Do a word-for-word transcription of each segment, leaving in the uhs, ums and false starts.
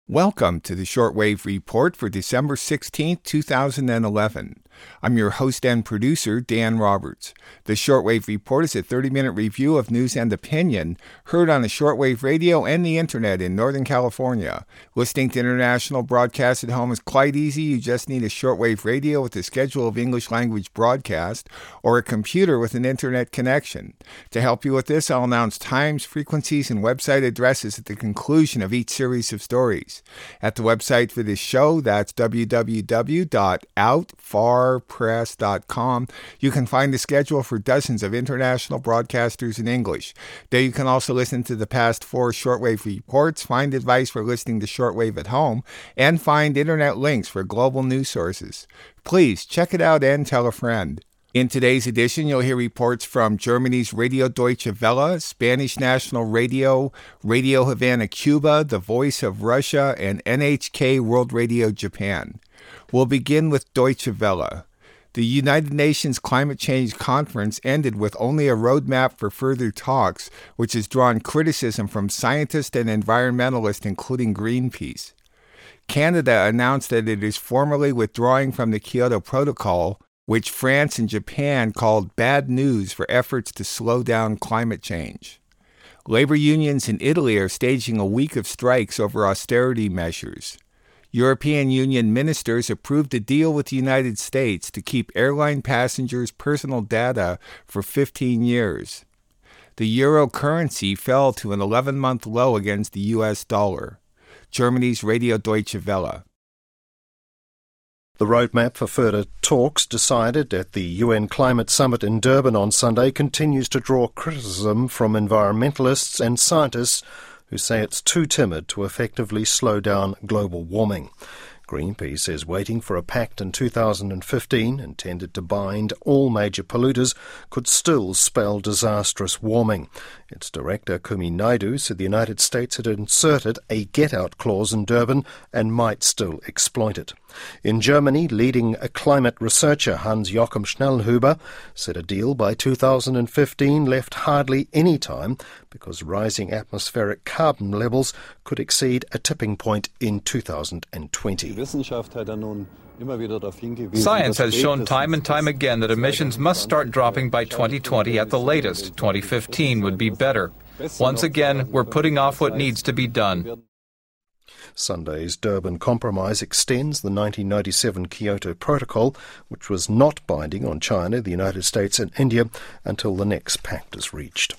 Welcome to the Shortwave Report for December sixteenth, two thousand eleven. I'm your host and producer, Dan Roberts. The Shortwave Report is a thirty-minute review of news and opinion heard on the shortwave radio and the internet in Northern California. Listening to international broadcasts at home is quite easy. You just need a shortwave radio with a schedule of English language broadcast or a computer with an internet connection. To help you with this, I'll announce times, frequencies, and website addresses at the conclusion of each series of stories. At the website for this show, that's w w w dot out far press dot com, you can find the schedule for dozens of international broadcasters in English. There you can also listen to the past four shortwave reports, find advice for listening to shortwave at home, and find internet links for global news sources. Please check it out and tell a friend. In today's edition, you'll hear reports from Germany's Radio Deutsche Welle, Spanish National Radio, Radio Havana, Cuba, The Voice of Russia, and N H K World Radio Japan. We'll begin with Deutsche Welle. The United Nations Climate Change Conference ended with only a roadmap for further talks, which has drawn criticism from scientists and environmentalists, including Greenpeace. Canada announced that it is formally withdrawing from the Kyoto Protocol, which France and Japan called bad news for efforts to slow down climate change. Labor unions in Italy are staging a week of strikes over austerity measures. European Union ministers approved a deal with the United States to keep airline passengers' personal data for fifteen years. The euro currency fell to an eleven-month low against the U S dollar. Germany's Radio Deutsche Welle. The roadmap for further talks decided at the U N Climate Summit in Durban on Sunday continues to draw criticism from environmentalists and scientists who say it's too timid to effectively slow down global warming. Greenpeace is waiting for a pact in two thousand fifteen intended to bind all major polluters could still spell disastrous warming. Its director, Kumi Naidu, said the United States had inserted a get-out clause in Durban and might still exploit it. In Germany, leading a climate researcher Hans-Joachim Schnellhuber said a deal by two thousand fifteen left hardly any time because rising atmospheric carbon levels could exceed a tipping point in two thousand twenty. Science has shown time and time again that emissions must start dropping by twenty twenty at the latest. twenty fifteen would be better. Once again, we're putting off what needs to be done. Sunday's Durban Compromise extends the nineteen ninety-seven Kyoto Protocol, which was not binding on China, the United States and India, until the next pact is reached.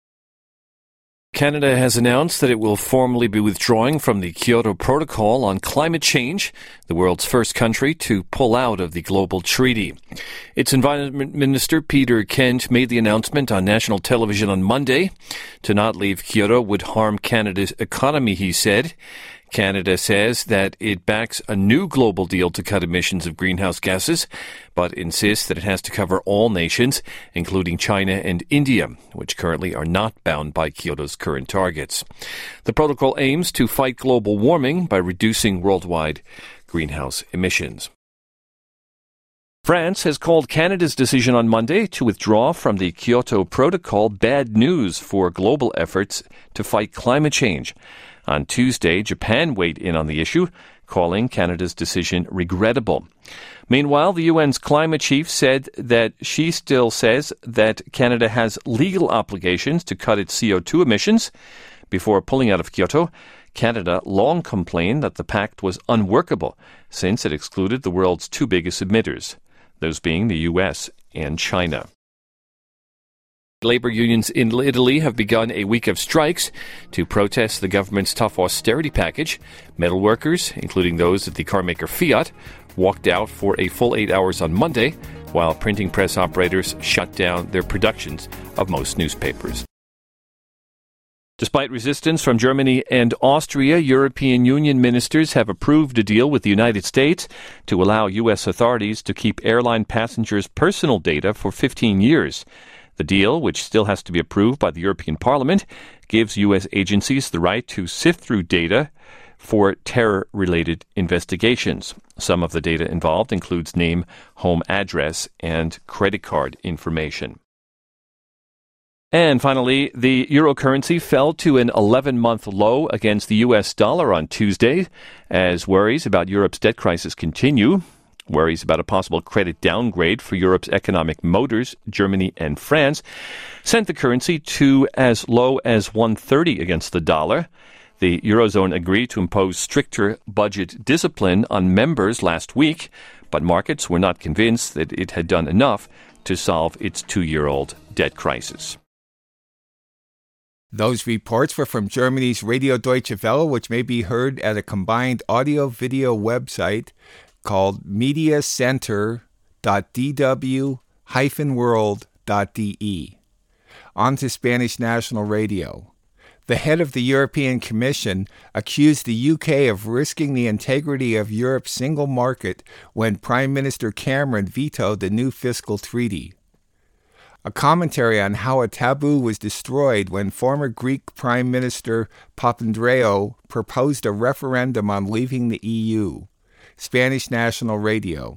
Canada has announced that it will formally be withdrawing from the Kyoto Protocol on climate change, the world's first country to pull out of the global treaty. Its Environment Minister, Peter Kent, made the announcement on national television on Monday. To not leave Kyoto would harm Canada's economy, he said. Canada says that it backs a new global deal to cut emissions of greenhouse gases, but insists that it has to cover all nations, including China and India, which currently are not bound by Kyoto's current targets. The protocol aims to fight global warming by reducing worldwide greenhouse emissions. France has called Canada's decision on Monday to withdraw from the Kyoto Protocol bad news for global efforts to fight climate change. On Tuesday, Japan weighed in on the issue, calling Canada's decision regrettable. Meanwhile, the U N's climate chief said that she still says that Canada has legal obligations to cut its C O two emissions. Before pulling out of Kyoto, Canada long complained that the pact was unworkable since it excluded the world's two biggest emitters, those being the U S and China. Labor unions in Italy have begun a week of strikes to protest the government's tough austerity package. Metal workers, including those at the carmaker Fiat, walked out for a full eight hours on Monday, while printing press operators shut down their productions of most newspapers. Despite resistance from Germany and Austria, European Union ministers have approved a deal with the United States to allow U S authorities to keep airline passengers' personal data for fifteen years. The deal, which still has to be approved by the European Parliament, gives U S agencies the right to sift through data for terror-related investigations. Some of the data involved includes name, home address, and credit card information. And finally, the euro currency fell to an eleven-month low against the U S dollar on Tuesday as worries about Europe's debt crisis continue. Worries about a possible credit downgrade for Europe's economic motors, Germany and France, sent the currency to as low as one thirty against the dollar. The Eurozone agreed to impose stricter budget discipline on members last week, but markets were not convinced that it had done enough to solve its two-year-old debt crisis. Those reports were from Germany's Radio Deutsche Welle, which may be heard at a combined audio-video website called mediacenter dot d w dash world dot d e. On to Spanish National Radio. The head of the European Commission accused the U K of risking the integrity of Europe's single market when Prime Minister Cameron vetoed the new fiscal treaty. A commentary on how a taboo was destroyed when former Greek Prime Minister Papandreou proposed a referendum on leaving the E U. Spanish National Radio.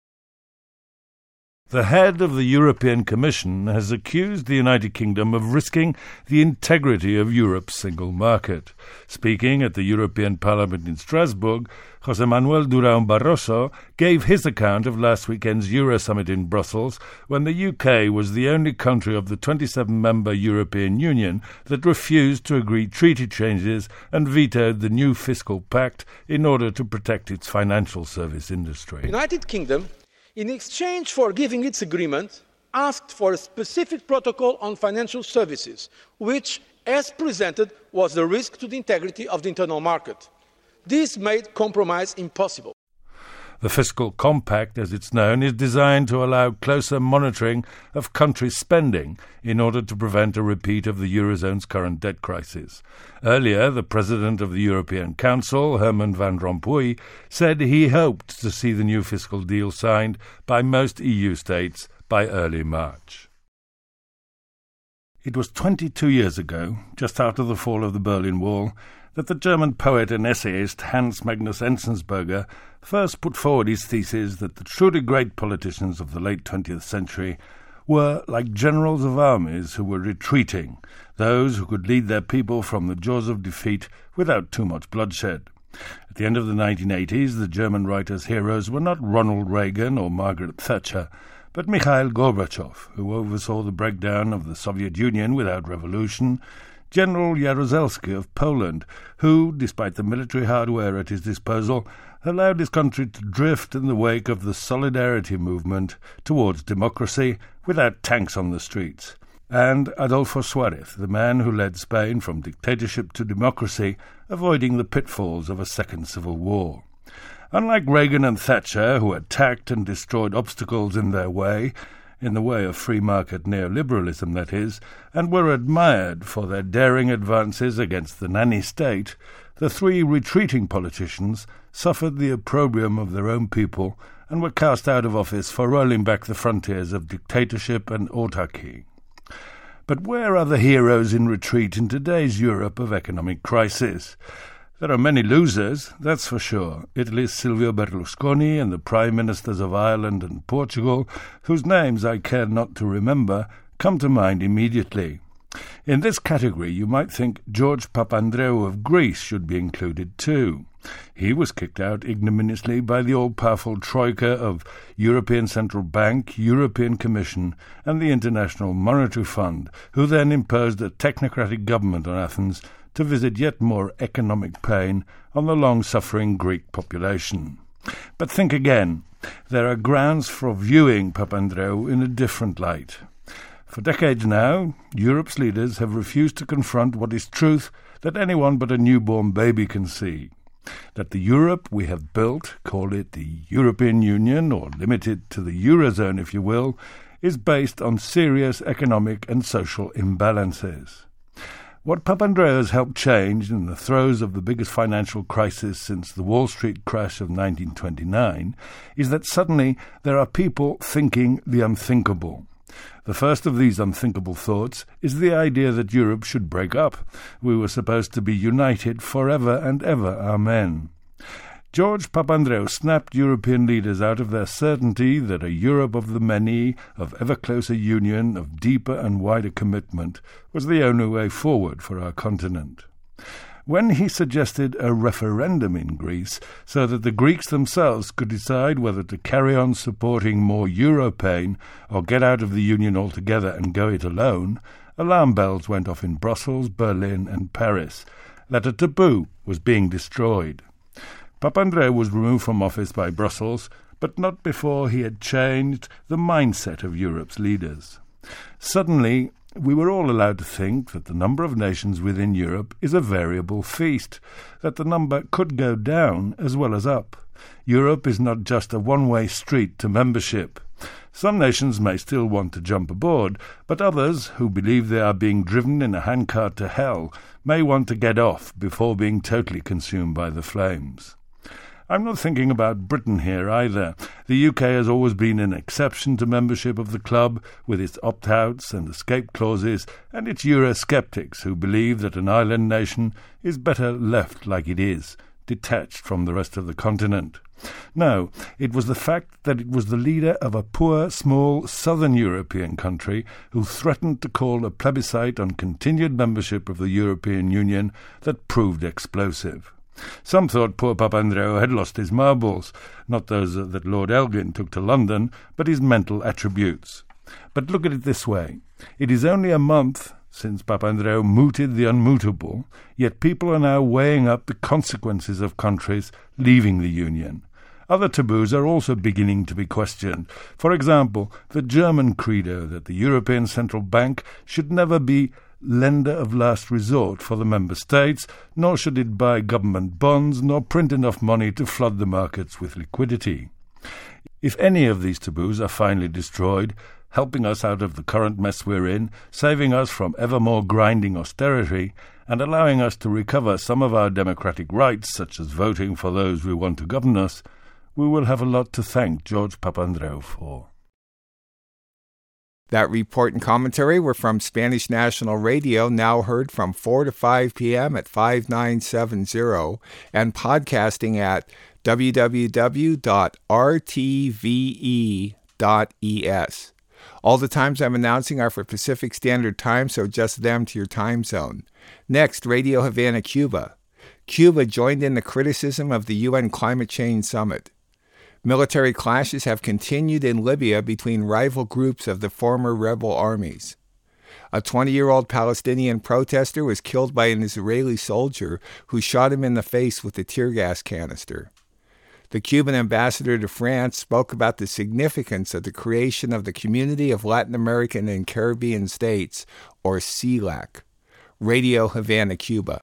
The head of the European Commission has accused the United Kingdom of risking the integrity of Europe's single market. Speaking at the European Parliament in Strasbourg, José Manuel Durão Barroso gave his account of last weekend's Euro Summit in Brussels, when the U K was the only country of the twenty-seven member European Union that refused to agree treaty changes and vetoed the new fiscal pact in order to protect its financial service industry. The United Kingdom, in exchange for giving its agreement, asked for a specific protocol on financial services, which, as presented, was a risk to the integrity of the internal market. This made compromise impossible. The Fiscal Compact, as it's known, is designed to allow closer monitoring of country spending in order to prevent a repeat of the Eurozone's current debt crisis. Earlier, the President of the European Council, Herman Van Rompuy, said he hoped to see the new fiscal deal signed by most E U states by early March. It was twenty-two years ago, just after the fall of the Berlin Wall, that the German poet and essayist Hans Magnus Enzensberger first put forward his thesis that the truly great politicians of the late twentieth century were like generals of armies who were retreating, those who could lead their people from the jaws of defeat without too much bloodshed. At the end of the nineteen eighties, the German writer's heroes were not Ronald Reagan or Margaret Thatcher, but Mikhail Gorbachev, who oversaw the breakdown of the Soviet Union without revolution, General Jaruzelski of Poland, who, despite the military hardware at his disposal, allowed his country to drift in the wake of the Solidarity movement towards democracy without tanks on the streets, and Adolfo Suárez, the man who led Spain from dictatorship to democracy, avoiding the pitfalls of a second civil war. Unlike Reagan and Thatcher, who attacked and destroyed obstacles in their way, in the way of free market neoliberalism, that is, and were admired for their daring advances against the nanny state, the three retreating politicians suffered the opprobrium of their own people and were cast out of office for rolling back the frontiers of dictatorship and autarky. But where are the heroes in retreat in today's Europe of economic crisis? There are many losers, that's for sure. Italy's Silvio Berlusconi and the Prime Ministers of Ireland and Portugal, whose names I care not to remember, come to mind immediately. In this category you might think George Papandreou of Greece should be included too. He was kicked out ignominiously by the all-powerful troika of European Central Bank, European Commission and the International Monetary Fund, who then imposed a technocratic government on Athens to visit yet more economic pain on the long-suffering Greek population. But think again. There are grounds for viewing Papandreou in a different light. For decades now, Europe's leaders have refused to confront what is truth that anyone but a newborn baby can see. That the Europe we have built, call it the European Union, or limited to the Eurozone if you will, is based on serious economic and social imbalances. What Papandreou has helped change in the throes of the biggest financial crisis since the Wall Street crash of nineteen twenty-nine is that suddenly there are people thinking the unthinkable. The first of these unthinkable thoughts is the idea that Europe should break up. We were supposed to be united forever and ever, amen. George Papandreou snapped European leaders out of their certainty that a Europe of the many, of ever closer union, of deeper and wider commitment, was the only way forward for our continent. When he suggested a referendum in Greece so that the Greeks themselves could decide whether to carry on supporting more Europain or get out of the Union altogether and go it alone, alarm bells went off in Brussels, Berlin and Paris, that a taboo was being destroyed. Papandreou was removed from office by Brussels, but not before he had changed the mindset of Europe's leaders. Suddenly, we were all allowed to think that the number of nations within Europe is a variable feast, that the number could go down as well as up. Europe is not just a one-way street to membership. Some nations may still want to jump aboard, but others, who believe they are being driven in a handcart to hell, may want to get off before being totally consumed by the flames. I'm not thinking about Britain here either. The U K has always been an exception to membership of the club, with its opt-outs and escape clauses, and its Eurosceptics who believe that an island nation is better left like it is, detached from the rest of the continent. No, it was the fact that it was the leader of a poor, small, southern European country who threatened to call a plebiscite on continued membership of the European Union that proved explosive. Some thought poor Papandreou had lost his marbles, not those that Lord Elgin took to London, but his mental attributes. But look at it this way. It is only a month since Papandreou mooted the unmootable, yet people are now weighing up the consequences of countries leaving the Union. Other taboos are also beginning to be questioned. For example, the German credo that the European Central Bank should never be lender of last resort for the member states, nor should it buy government bonds, nor print enough money to flood the markets with liquidity. If any of these taboos are finally destroyed, helping us out of the current mess we're in, saving us from ever more grinding austerity, and allowing us to recover some of our democratic rights, such as voting for those we want to govern us, we will have a lot to thank George Papandreou for. That report and commentary were from Spanish National Radio, now heard from four to five p.m. at five nine seven zero, and podcasting at w w w dot r t v e dot e s. All the times I'm announcing are for Pacific Standard Time, so adjust them to your time zone. Next, Radio Havana, Cuba. Cuba joined in the criticism of the U N Climate Change Summit. Military clashes have continued in Libya between rival groups of the former rebel armies. A twenty-year-old Palestinian protester was killed by an Israeli soldier who shot him in the face with a tear gas canister. The Cuban ambassador to France spoke about the significance of the creation of the Community of Latin American and Caribbean States, or C LAC. Radio Havana, Cuba.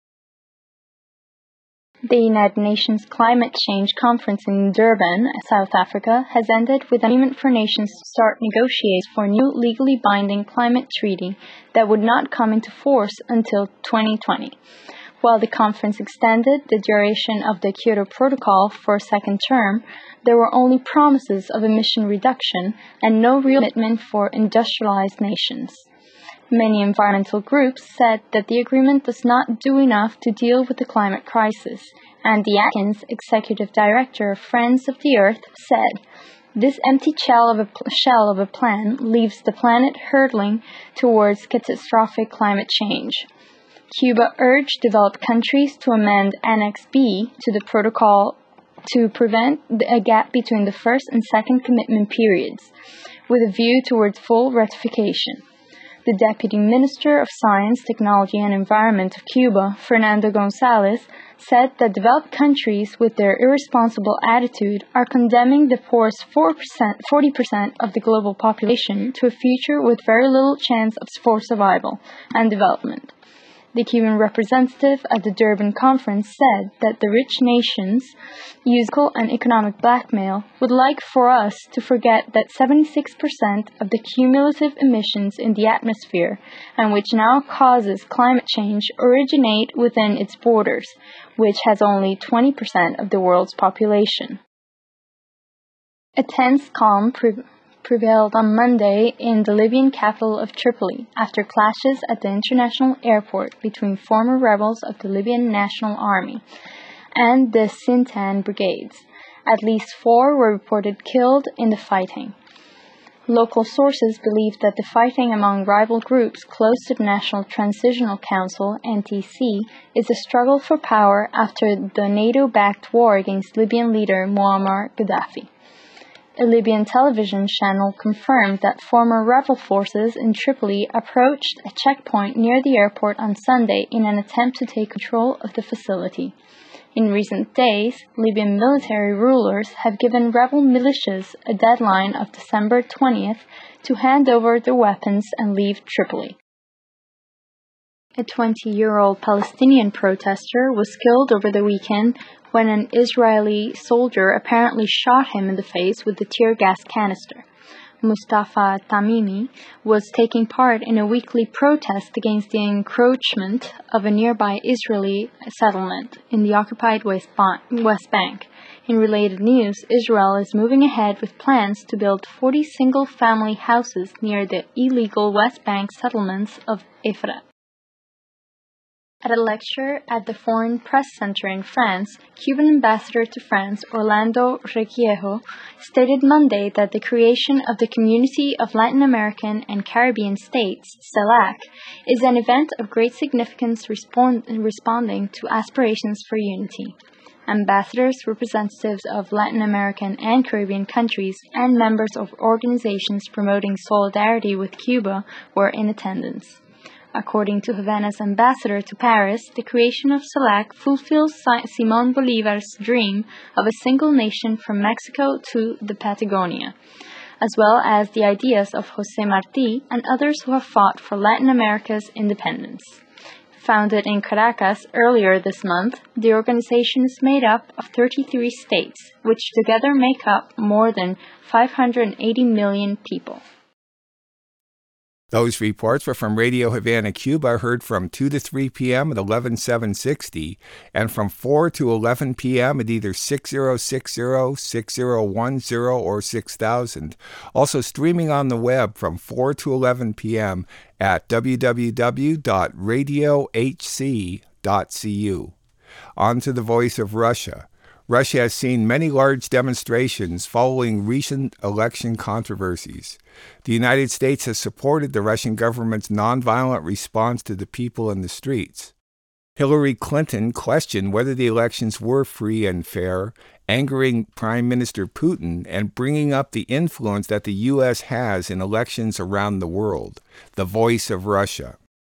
The United Nations Climate Change Conference in Durban, South Africa, has ended with an agreement for nations to start negotiations for a new legally binding climate treaty that would not come into force until twenty twenty. While the conference extended the duration of the Kyoto Protocol for a second term, there were only promises of emission reduction and no real commitment for industrialized nations. Many environmental groups said that the agreement does not do enough to deal with the climate crisis, and the Atkins, executive director of Friends of the Earth, said, "This empty shell of a, shell of a plan leaves the planet hurtling towards catastrophic climate change." Cuba urged developed countries to amend Annex B to the protocol to prevent a gap between the first and second commitment periods, with a view towards full ratification. The Deputy Minister of Science, Technology and Environment of Cuba, Fernando González, said that developed countries with their irresponsible attitude are condemning the poorest four percent, forty percent of the global population to a future with very little chance of for survival and development. The Cuban representative at the Durban conference said that the rich nations use political and economic blackmail would like for us to forget that seventy-six percent of the cumulative emissions in the atmosphere, and which now causes climate change, originate within its borders, which has only twenty percent of the world's population. A tense calm pre- prevailed on Monday in the Libyan capital of Tripoli after clashes at the international airport between former rebels of the Libyan National Army and the Sintan brigades. At least four were reported killed in the fighting. Local sources believe that the fighting among rival groups close to the National Transitional Council, N T C, is a struggle for power after the NATO-backed war against Libyan leader Muammar Gaddafi. A Libyan television channel confirmed that former rebel forces in Tripoli approached a checkpoint near the airport on Sunday in an attempt to take control of the facility. In recent days, Libyan military rulers have given rebel militias a deadline of December twentieth to hand over their weapons and leave Tripoli. A twenty-year-old Palestinian protester was killed over the weekend when an Israeli soldier apparently shot him in the face with a tear gas canister. Mustafa Tamimi was taking part in a weekly protest against the encroachment of a nearby Israeli settlement in the occupied West Bank. In related news, Israel is moving ahead with plans to build forty single-family houses near the illegal West Bank settlements of Efrat. At a lecture at the Foreign Press Center in France, Cuban ambassador to France Orlando Requiejo stated Monday that the creation of the Community of Latin American and Caribbean States, CELAC, is an event of great significance respond- responding to aspirations for unity. Ambassadors, representatives of Latin American and Caribbean countries, and members of organizations promoting solidarity with Cuba were in attendance. According to Havana's ambassador to Paris, the creation of CELAC fulfills Simón Bolívar's dream of a single nation from Mexico to the Patagonia, as well as the ideas of José Martí and others who have fought for Latin America's independence. Founded in Caracas earlier this month, the organization is made up of thirty-three states, which together make up more than five hundred eighty million people. Those reports were from Radio Havana, Cuba, heard from two to three p.m. at eleven seven sixty, and from four to eleven p.m. at either six thousand sixty, six thousand ten, or six thousand. Also streaming on the web from four to eleven p.m. at w w w dot radio h c dot c u. On to the Voice of Russia. Russia has seen many large demonstrations following recent election controversies. The United States has supported the Russian government's nonviolent response to the people in the streets. Hillary Clinton questioned whether the elections were free and fair, angering Prime Minister Putin and bringing up the influence that the U S has in elections around the world. The Voice of Russia.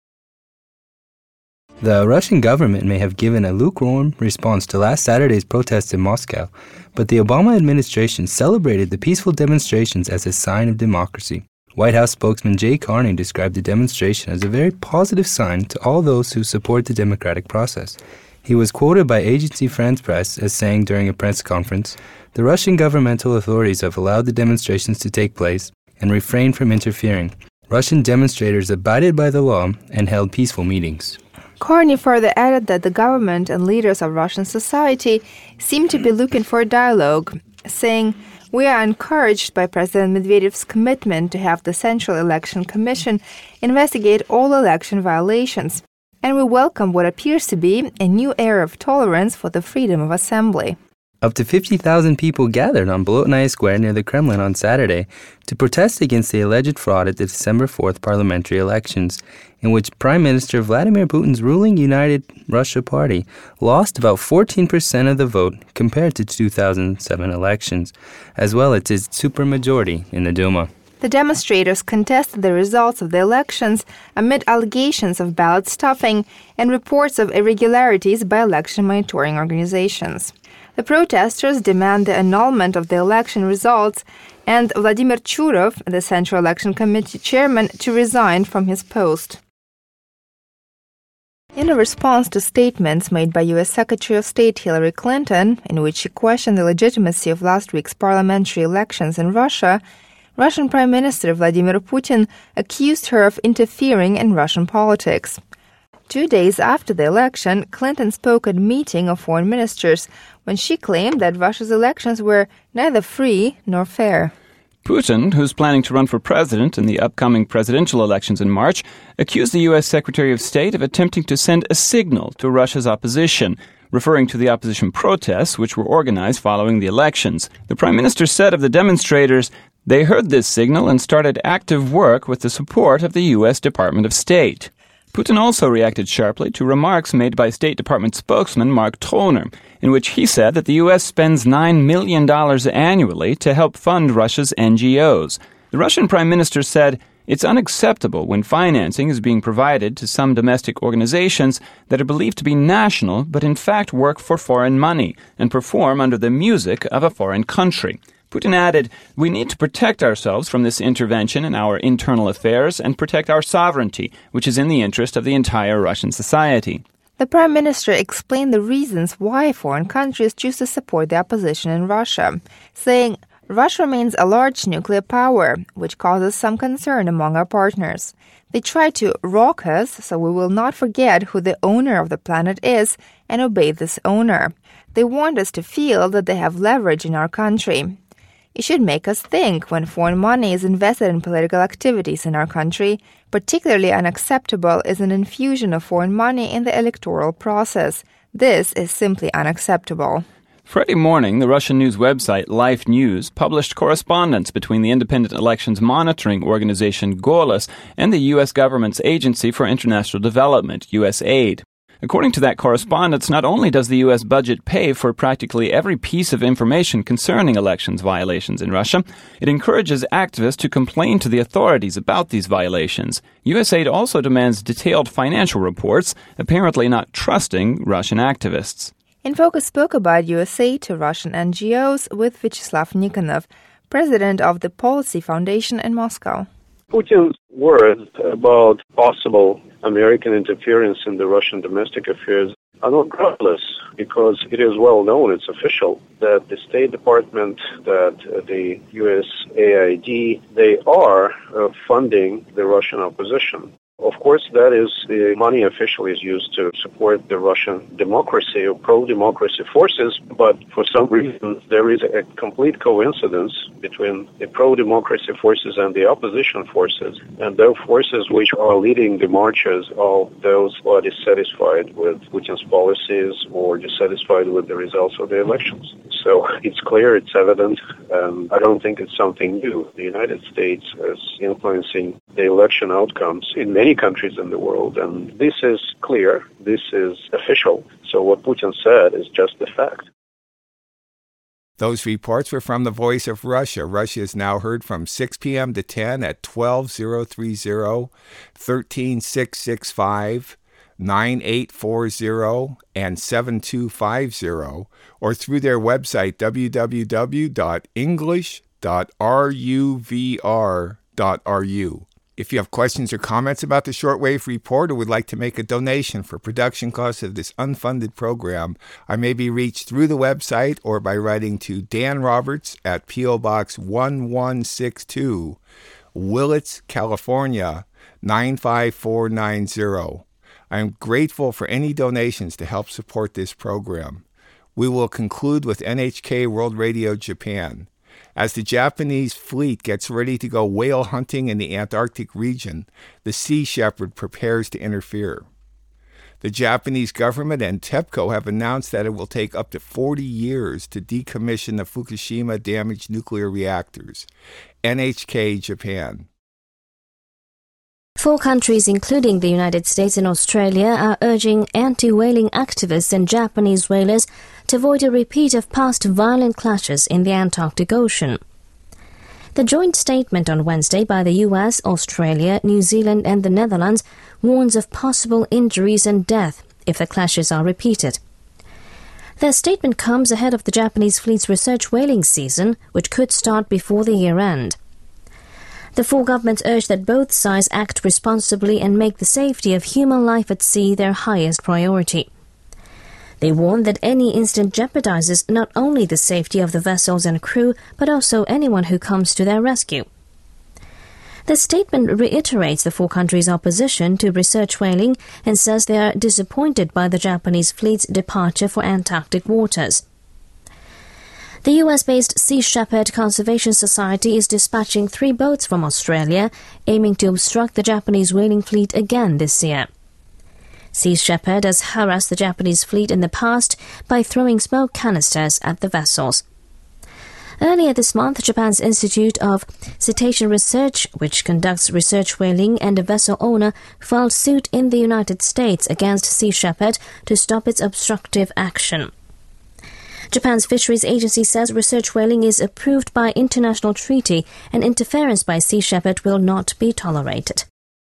The Russian government may have given a lukewarm response to last Saturday's protests in Moscow, but the Obama administration celebrated the peaceful demonstrations as a sign of democracy. White House spokesman Jay Carney described the demonstration as a very positive sign to all those who support the democratic process. He was quoted by Agency France Presse as saying during a press conference, "The Russian governmental authorities have allowed the demonstrations to take place and refrained from interfering. Russian demonstrators abided by the law and held peaceful meetings." Carney further added that the government and leaders of Russian society seem to be looking for a dialogue, saying, "We are encouraged by President Medvedev's commitment to have the Central Election Commission investigate all election violations, and we welcome what appears to be a new era of tolerance for the freedom of assembly." Up to fifty thousand people gathered on Bolotnaya Square near the Kremlin on Saturday to protest against the alleged fraud at the December fourth parliamentary elections, in which Prime Minister Vladimir Putin's ruling United Russia Party lost about fourteen percent of the vote compared to two thousand seven elections, as well as its supermajority in the Duma. The demonstrators contested the results of the elections amid allegations of ballot stuffing and reports of irregularities by election monitoring organizations. The protesters demand the annulment of the election results and Vladimir Churov, the Central Election Committee chairman, to resign from his post. In a response to statements made by U S Secretary of State Hillary Clinton, in which she questioned the legitimacy of last week's parliamentary elections in Russia, Russian Prime Minister Vladimir Putin accused her of interfering in Russian politics. Two days after the election, Clinton spoke at a meeting of foreign ministers when she claimed that Russia's elections were neither free nor fair. Putin, who's planning to run for president in the upcoming presidential elections in March, accused the U S Secretary of State of attempting to send a signal to Russia's opposition, referring to the opposition protests which were organized following the elections. The Prime Minister said of the demonstrators, they heard this signal and started active work with the support of the U S Department of State. Putin also reacted sharply to remarks made by State Department spokesman Mark Toner, in which he said that the U S spends nine million dollars annually to help fund Russia's N G Os. The Russian Prime Minister said, it's unacceptable when financing is being provided to some domestic organizations that are believed to be national but in fact work for foreign money and perform under the music of a foreign country. Putin added, we need to protect ourselves from this intervention in our internal affairs and protect our sovereignty, which is in the interest of the entire Russian society. The Prime Minister explained the reasons why foreign countries choose to support the opposition in Russia, saying, Russia remains a large nuclear power, which causes some concern among our partners. They try to rock us, so we will not forget who the owner of the planet is and obey this owner. They want us to feel that they have leverage in our country. It should make us think when foreign money is invested in political activities in our country. Particularly unacceptable is an infusion of foreign money in the electoral process. This is simply unacceptable. Friday morning, the Russian news website Life News published correspondence between the independent elections monitoring organization Golos and the U S government's Agency for International Development, U S A I D. According to that correspondence, not only does the U S budget pay for practically every piece of information concerning elections violations in Russia, it encourages activists to complain to the authorities about these violations. U S A I D also demands detailed financial reports, apparently not trusting Russian activists. In Focus spoke about U S A I D to Russian N G Os with Vyacheslav Nikonov, president of the Policy Foundation in Moscow. Putin's words about possible American interference in the Russian domestic affairs are not groundless, because it is well known, it's official, that the State Department, that the U S A I D, they are uh, funding the Russian opposition. Of course, that is the money officially is used to support the Russian democracy or pro-democracy forces, but for some reason there is a complete coincidence between the pro-democracy forces and the opposition forces, and those forces which are leading the marches are those who are dissatisfied with Putin's policies or dissatisfied with the results of the elections. So it's clear, it's evident, and I don't think it's something new. The United States is influencing the election outcomes in many countries in the world, and this is clear, this is official. So what Putin said is just a fact. Those reports were from the Voice of Russia. Russia is now heard from six p.m. to ten at twelve thousand thirty, one three six six five, nine eight four zero, and seven two five zero, or through their website w w w dot english dot ruvr dot r u. If you have questions or comments about the Shortwave Report or would like to make a donation for production costs of this unfunded program, I may be reached through the website or by writing to Dan Roberts at P O. Box one one six two, Willits, California, nine five four nine zero. I am grateful for any donations to help support this program. We will conclude with N H K World Radio Japan. As the Japanese fleet gets ready to go whale hunting in the Antarctic region, the Sea Shepherd prepares to interfere. The Japanese government and TEPCO have announced that it will take up to forty years to decommission the Fukushima damaged nuclear reactors. N H K Japan. Four countries, including the United States and Australia, are urging anti-whaling activists and Japanese whalers to avoid a repeat of past violent clashes in the Antarctic Ocean. The joint statement on Wednesday by the U S, Australia, New Zealand and the Netherlands warns of possible injuries and death if the clashes are repeated. Their statement comes ahead of the Japanese fleet's research whaling season, which could start before the year end. The four governments urge that both sides act responsibly and make the safety of human life at sea their highest priority. They warn that any incident jeopardizes not only the safety of the vessels and crew, but also anyone who comes to their rescue. The statement reiterates the four countries' opposition to research whaling and says they are disappointed by the Japanese fleet's departure for Antarctic waters. The U S-based Sea Shepherd Conservation Society is dispatching three boats from Australia, aiming to obstruct the Japanese whaling fleet again this year. Sea Shepherd has harassed the Japanese fleet in the past by throwing smoke canisters at the vessels. Earlier this month, Japan's Institute of Cetacean Research, which conducts research whaling, and a vessel owner filed suit in the United States against Sea Shepherd to stop its obstructive action. Japan's Fisheries Agency says research whaling is approved by international treaty and interference by Sea Shepherd will not be tolerated.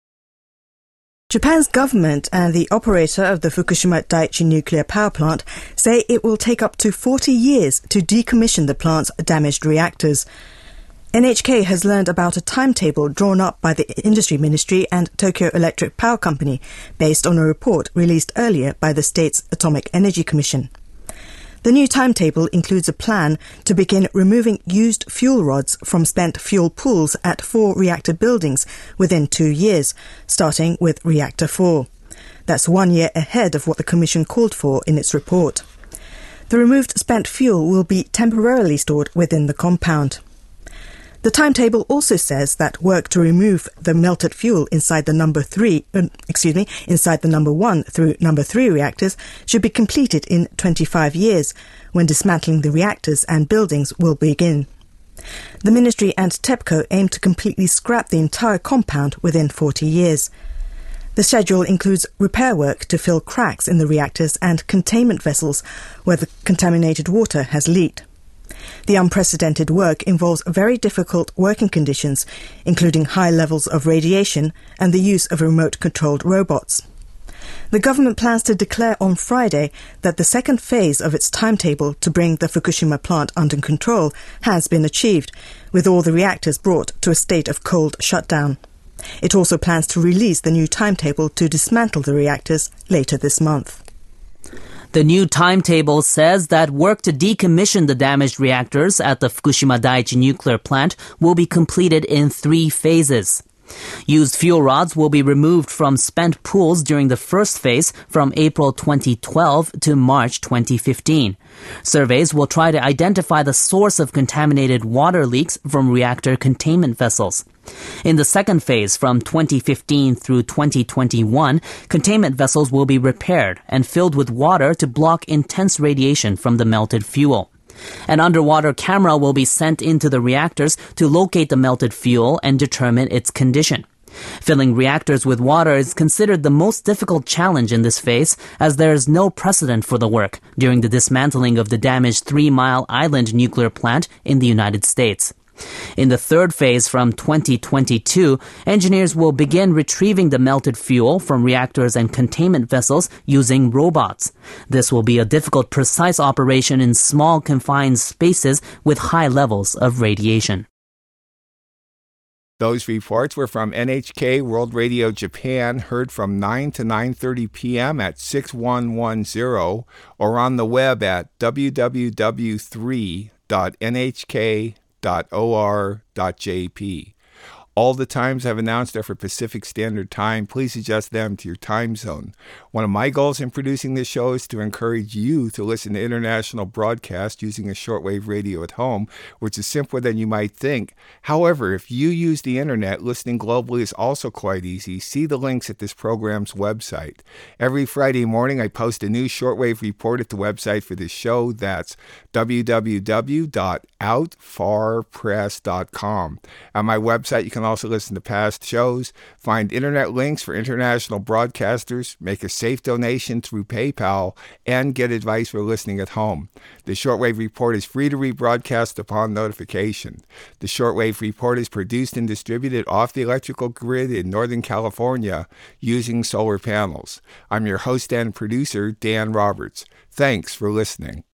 Japan's government and the operator of the Fukushima Daiichi nuclear power plant say it will take up to forty years to decommission the plant's damaged reactors. N H K has learned about a timetable drawn up by the Industry Ministry and Tokyo Electric Power Company based on a report released earlier by the state's Atomic Energy Commission. The new timetable includes a plan to begin removing used fuel rods from spent fuel pools at four reactor buildings within two years, starting with Reactor four. That's one year ahead of what the Commission called for in its report. The removed spent fuel will be temporarily stored within the compound. The timetable also says that work to remove the melted fuel inside the number three, uh, excuse me, inside the number one through number three reactors should be completed in twenty-five years, when dismantling the reactors and buildings will begin. The Ministry and TEPCO aim to completely scrap the entire compound within forty years. The schedule includes repair work to fill cracks in the reactors and containment vessels where the contaminated water has leaked. The unprecedented work involves very difficult working conditions, including high levels of radiation and the use of remote-controlled robots. The government plans to declare on Friday that the second phase of its timetable to bring the Fukushima plant under control has been achieved, with all the reactors brought to a state of cold shutdown. It also plans to release the new timetable to dismantle the reactors later this month. The new timetable says that work to decommission the damaged reactors at the Fukushima Daiichi nuclear plant will be completed in three phases. Used fuel rods will be removed from spent pools during the first phase from April twenty twelve to March twenty fifteen. Surveys will try to identify the source of contaminated water leaks from reactor containment vessels. In the second phase, from twenty fifteen through twenty twenty-one, containment vessels will be repaired and filled with water to block intense radiation from the melted fuel. An underwater camera will be sent into the reactors to locate the melted fuel and determine its condition. Filling reactors with water is considered the most difficult challenge in this phase, as there is no precedent for the work during the dismantling of the damaged Three Mile Island nuclear plant in the United States. In the third phase from twenty twenty-two, engineers will begin retrieving the melted fuel from reactors and containment vessels using robots. This will be a difficult, precise operation in small, confined spaces with high levels of radiation. Those reports were from N H K World Radio Japan, heard from nine to nine thirty p.m. at six one one zero or on the web at w w w dot three dot n h k dot o r dot j p. All the times I've announced are for Pacific Standard Time. Please adjust them to your time zone. One of my goals in producing this show is to encourage you to listen to international broadcasts using a shortwave radio at home, which is simpler than you might think. However, if you use the internet, listening globally is also quite easy. See the links at this program's website. Every Friday morning, I post a new shortwave report at the website for this show. That's w w w dot out far press dot com. At my website, you can also listen to past shows, find internet links for international broadcasters, make a safe donation through PayPal, and get advice for listening at home. The Shortwave Report is free to rebroadcast upon notification. The Shortwave Report is produced and distributed off the electrical grid in Northern California using solar panels. I'm your host and producer, Dan Roberts. Thanks for listening.